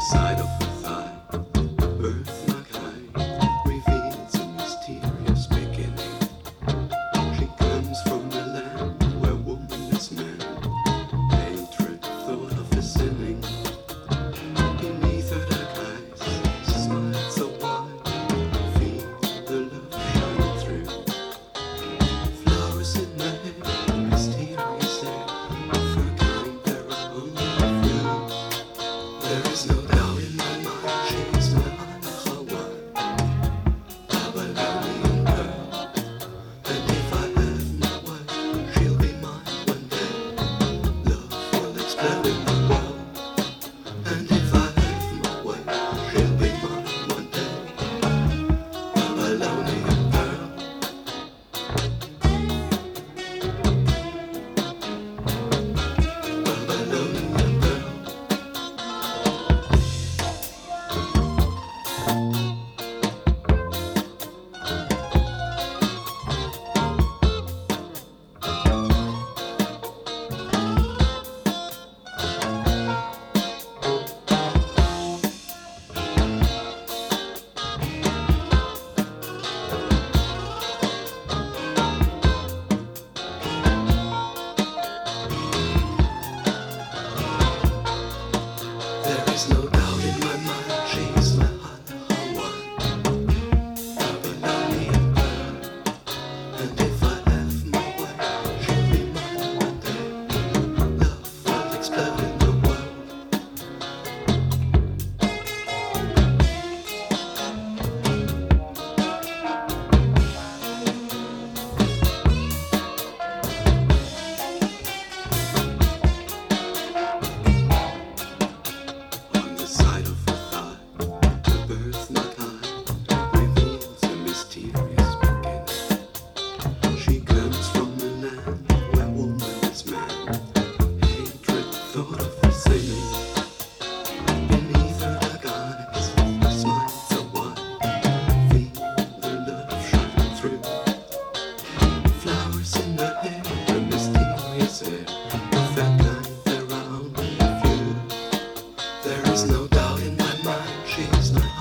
side of her thigh, a birthmark high reveals a mysterious beginning. She comes from a land where woman is man, hatred thought of is sinning. Beneath her dark eyes, smile so wide, feel the love shining through. Flowers in her hair, mysterious air, of her kind there are only a few. There is no doubt in my mind, she is my Al-Khawan, Babylonian girl. And if I have my way, she'll be mine one day. Love will explode in the world. And if I have my way, she'll be mine one day. Babylonian girl. Babylonian girl. There is no doubt in my mind, she is my Al-Khawan, Babylonian girl. And if I have my way, she'll be mine one day. Love will explode in the world. On the side of her thigh, the birthmark high reveals a mysterious beginning. She comes from a land where woman is man, hatred thought of is sinning. Beneath her dark eyes, a smile so wide, feel the love shining through. Flowers in her hair, a mysterious air, of that kind there are only a few. There is no doubt in my mind, she is my